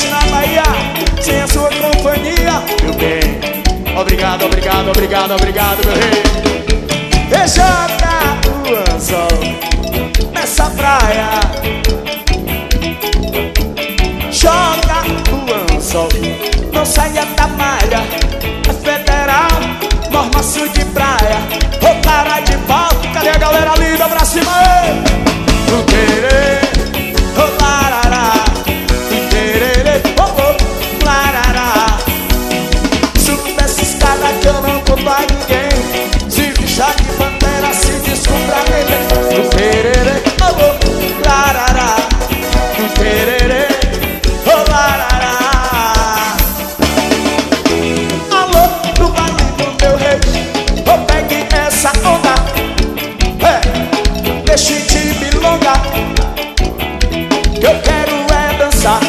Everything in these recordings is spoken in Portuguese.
na Bahia, sem a sua companhia, meu bem. Obrigado, obrigado, obrigado, obrigado, meu rei. E joga o anzol nessa praia, joga o anzol, não saia da malha. É federal, norma sul de praia, ô cara de pau. Cadê a galera linda pra cima? No querer, ô larará, no querer, ô ô, larará. Subi essa escada que eu não conto a ninguém. Se bichar de bandeira, se descubra nele. No querer, ô ô, larará, no querer, ô larará. Alô, do baile do meu rei, ô pegue essa onda, deixe de milonga, que eu quero é dançar.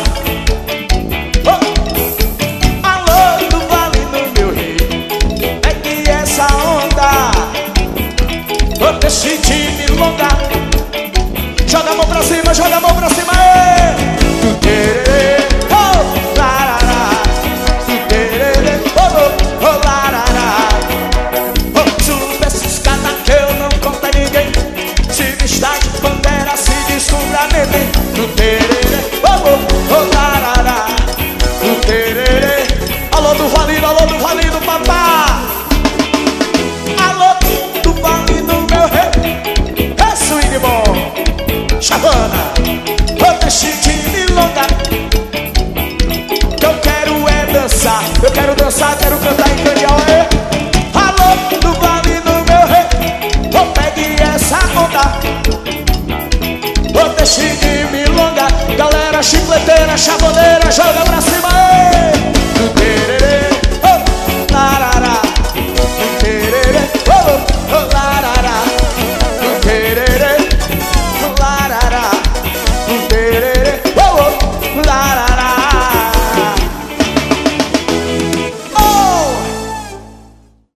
Oh. Alô, do vale do meu rei, pegue essa onda, deixe de milonga. Joga a mão pra cima, joga a mão pra cima, do querer, oh, larará, do querer, oh, oh, larará. Oh, suba essa escada que eu não conto a ninguém. Se está de bandeira, se descubra nele. No tererê, oh, oh, larará, no tererê. Alô do valido, papá. Alô do valido, meu rei. É swing bom, Chavana, oh, deixe de milonga, que eu quero é dançar. Eu quero dançar, quero cantar em candeal. Alô do valido, meu rei, oh, pegue essa onda, oh, deixe de milonga. Galera chicleteira, chavoleira, joga pra cima.